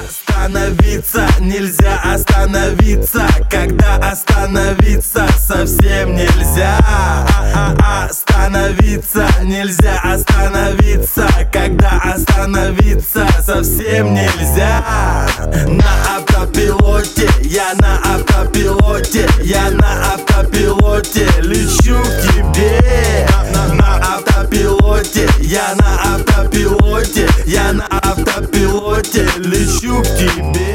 Остановиться нельзя, остановиться, когда остановиться совсем нельзя. Остановиться нельзя, остановиться, когда остановиться совсем нельзя. На автопилоте, я на автопилоте, я на автопилоте лечу к тебе. На автопилоте, я на автопилоте, я на автопилоте лечу к тебе.